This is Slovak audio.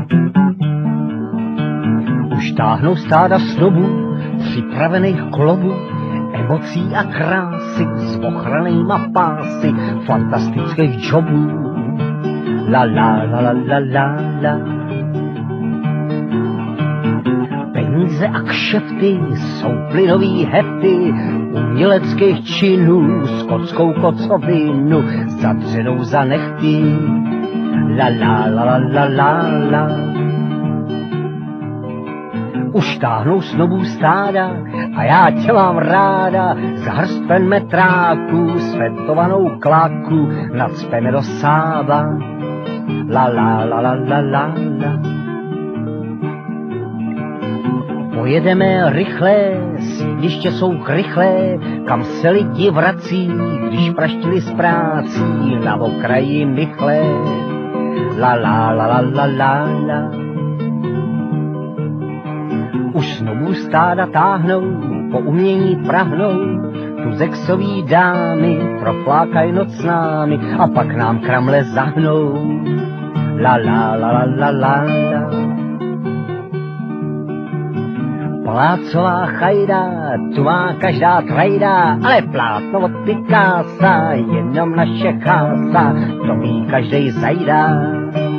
Už táhnou stáda snobů, připravených klobů, emocí a krásy s ochranýma pásy fantastických jobů. La la la la la la la. Peníze a kšefty jsou plynový hefty uměleckých činů, skotskou kocovinu zadřenou za nechty. La la la la la la la. Už táhnou snobů stáda a já tě mám ráda, z hrstven metráků, svetovanou kláku, nacpeme do sába. La la la la la la la. Pojedeme rychle, sídliště jsou krychlé, kam se lidi vrací, když praštili z prácí na okraji Mychlé. La la la la la la la. Už snobů stáda táhnou, po umění prahnou, tu sexový dámy proflákaj noc s námi a pak nám kramle zahnou. La la la la la la la. Palácová chajda, tu má každá trajda, ale plátno od Picasso, jenom naše chása, to ví každej zajda.